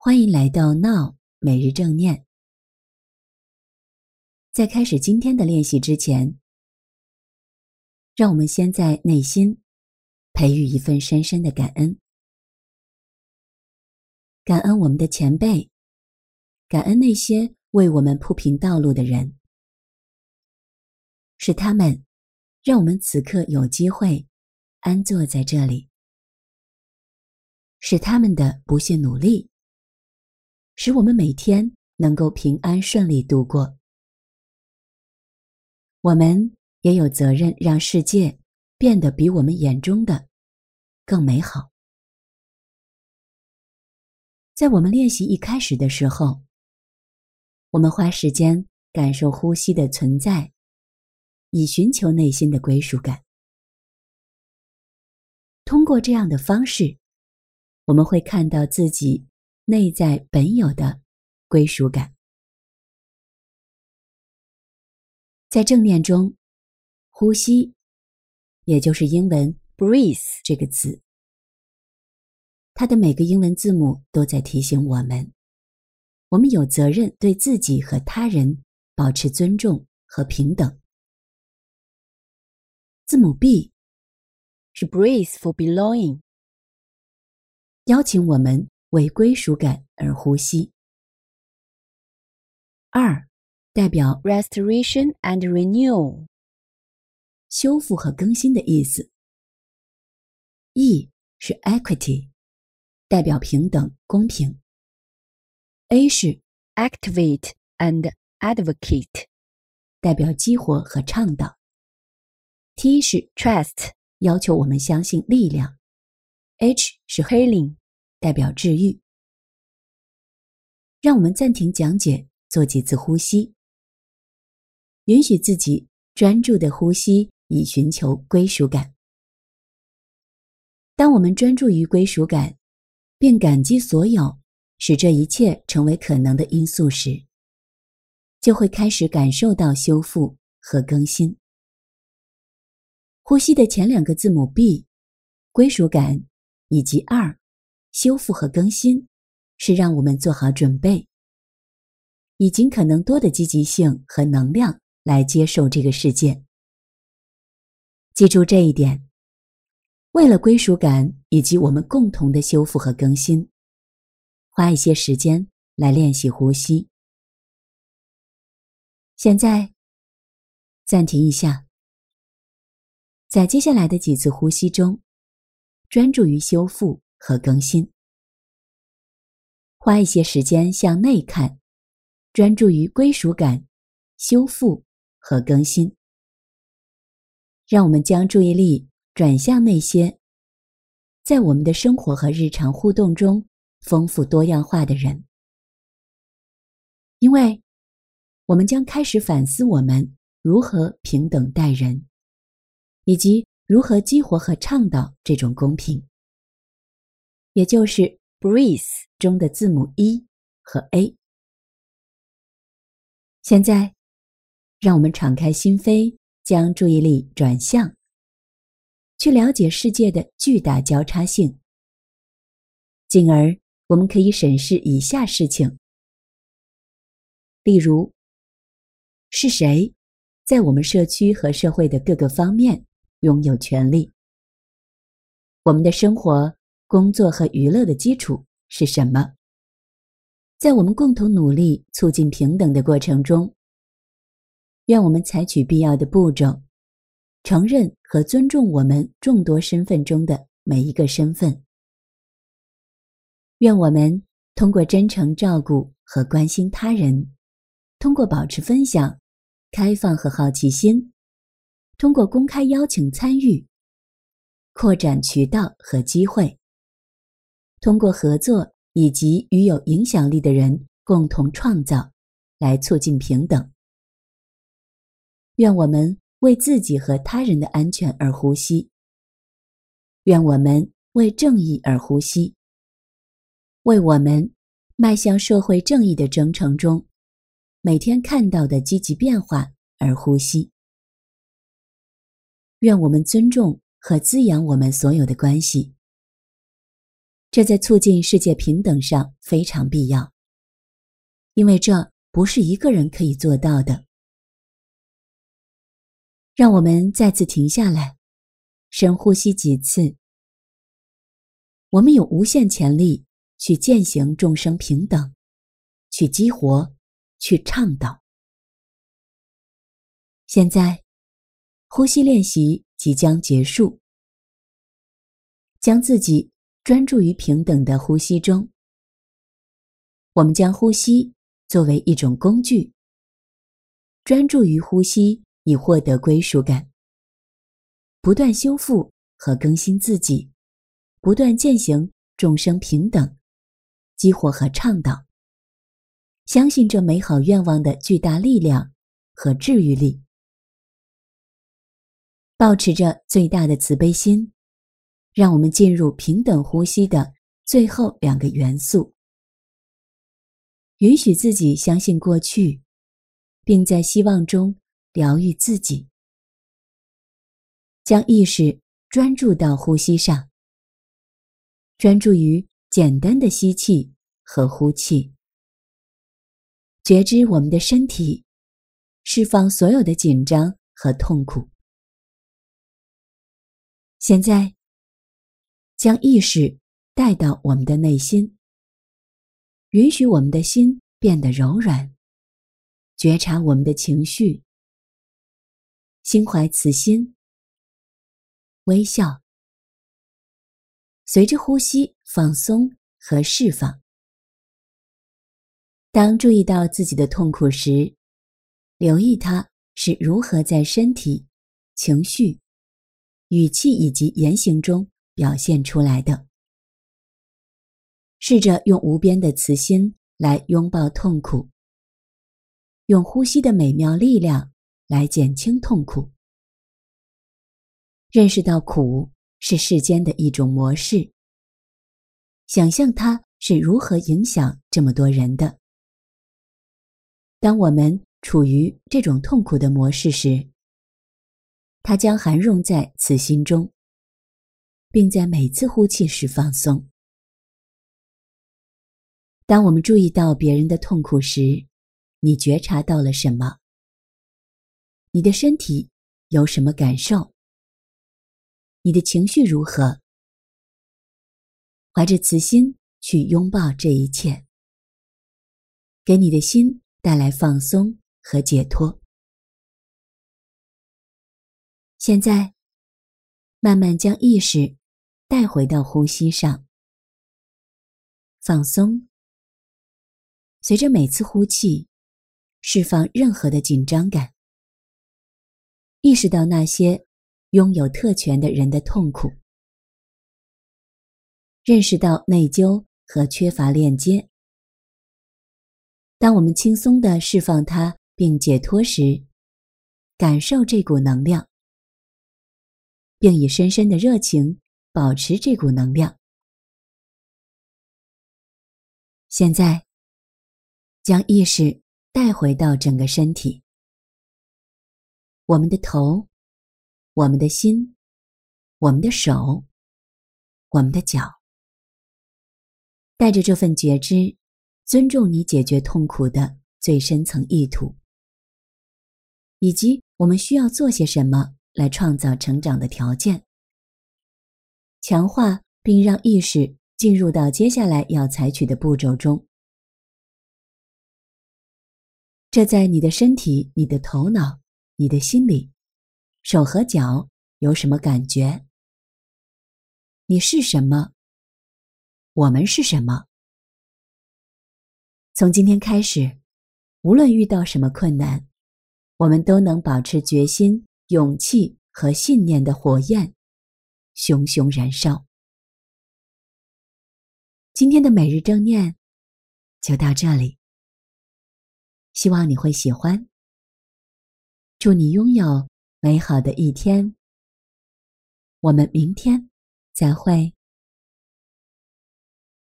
欢迎来到 Now 每日正念。在开始今天的练习之前，让我们先在内心培育一份深深的感恩。感恩我们的前辈，感恩那些为我们铺平道路的人，是他们让我们此刻有机会安坐在这里，是他们的不懈努力使我们每天能够平安顺利度过。我们也有责任让世界变得比我们眼中的更美好。在我们练习一开始的时候，我们花时间感受呼吸的存在，以寻求内心的归属感。通过这样的方式，我们会看到自己内在本有的归属感。在正念中，呼吸，也就是英文 breathe 这个词，它的每个英文字母都在提醒我们有责任对自己和他人保持尊重和平等。字母 B 是 breathe for belonging， 邀请我们为归属感而呼吸。2代表 restoration and renew， 修复和更新的意思。E 是 equity， 代表平等公平。A 是 activate and advocate， 代表激活和倡导。T 是 trust， 要求我们相信力量。H 是 healing， 代表治愈。让我们暂停讲解，做几次呼吸，允许自己专注的呼吸，以寻求归属感。当我们专注于归属感，并感激所有使这一切成为可能的因素时，就会开始感受到修复和更新。呼吸的前两个字母 B， 归属感，以及2，修复和更新，是让我们做好准备，以尽可能多的积极性和能量来接受这个世界。记住这一点，为了归属感以及我们共同的修复和更新，花一些时间来练习呼吸。现在暂停一下，在接下来的几次呼吸中，专注于修复和更新。花一些时间向内看，专注于归属感、修复和更新。让我们将注意力转向那些在我们的生活和日常互动中丰富多样化的人，因为我们将开始反思我们如何平等待人，以及如何激活和倡导这种公平，也就是 breathe 中的字母 E 和 A。现在，让我们敞开心扉，将注意力转向，去了解世界的巨大交叉性，进而我们可以审视以下事情。例如，是谁在我们社区和社会的各个方面拥有权利？我们的生活、工作和娱乐的基础是什么？在我们共同努力促进平等的过程中，愿我们采取必要的步骤，承认和尊重我们众多身份中的每一个身份。愿我们通过真诚照顾和关心他人，通过保持分享、开放和好奇心，通过公开邀请参与，扩展渠道和机会，通过合作以及与有影响力的人共同创造，来促进平等。愿我们为自己和他人的安全而呼吸，愿我们为正义而呼吸，为我们迈向社会正义的征程中每天看到的积极变化而呼吸。愿我们尊重和滋养我们所有的关系， 这在促进世界平等上非常必要，因为这不是一个人可以做到的。让我们再次停下来，深呼吸几次。我们有无限潜力去践行众生平等，去激活，去倡导。现在，呼吸练习即将结束，将自己专注于平等的呼吸中。我们将呼吸作为一种工具，专注于呼吸以获得归属感，不断修复和更新自己，不断践行众生平等，激活和倡导，相信这美好愿望的巨大力量和治愈力。保持着最大的慈悲心，让我们进入平等呼吸的最后2个元素。允许自己相信过去，并在希望中疗愈自己。将意识专注到呼吸上，专注于简单的吸气和呼气，觉知我们的身体，释放所有的紧张和痛苦。现在，将意识带到我们的内心，允许我们的心变得柔软，觉察我们的情绪，心怀慈心，微笑，随着呼吸放松和释放。当注意到自己的痛苦时，留意它是如何在身体、情绪、语气以及言行中表现出来的。试着用无边的慈心来拥抱痛苦，用呼吸的美妙力量来减轻痛苦。认识到苦是世间的一种模式，想象它是如何影响这么多人的。当我们处于这种痛苦的模式时，它将含融在慈心中，并在每次呼气时放松。当我们注意到别人的痛苦时，你觉察到了什么？你的身体有什么感受？你的情绪如何？怀着慈心去拥抱这一切，给你的心带来放松和解脱。现在，慢慢将意识带回到呼吸上，放松。随着每次呼气，释放任何的紧张感，意识到那些拥有特权的人的痛苦，认识到内疚和缺乏链接。当我们轻松地释放它并解脱时，感受这股能量，并以深深的热情保持这股能量。现在，将意识带回到整个身体，我们的头，我们的心，我们的手，我们的脚。带着这份觉知，尊重你解决痛苦的最深层意图，以及我们需要做些什么来创造成长的条件，强化并让意识进入到接下来要采取的步骤中。这在你的身体、你的头脑、你的心里，手和脚有什么感觉？你是什么？我们是什么？从今天开始，无论遇到什么困难，我们都能保持决心、勇气和信念的火焰，熊熊燃烧。今天的每日正念就到这里，希望你会喜欢。祝你拥有美好的一天，我们明天再会。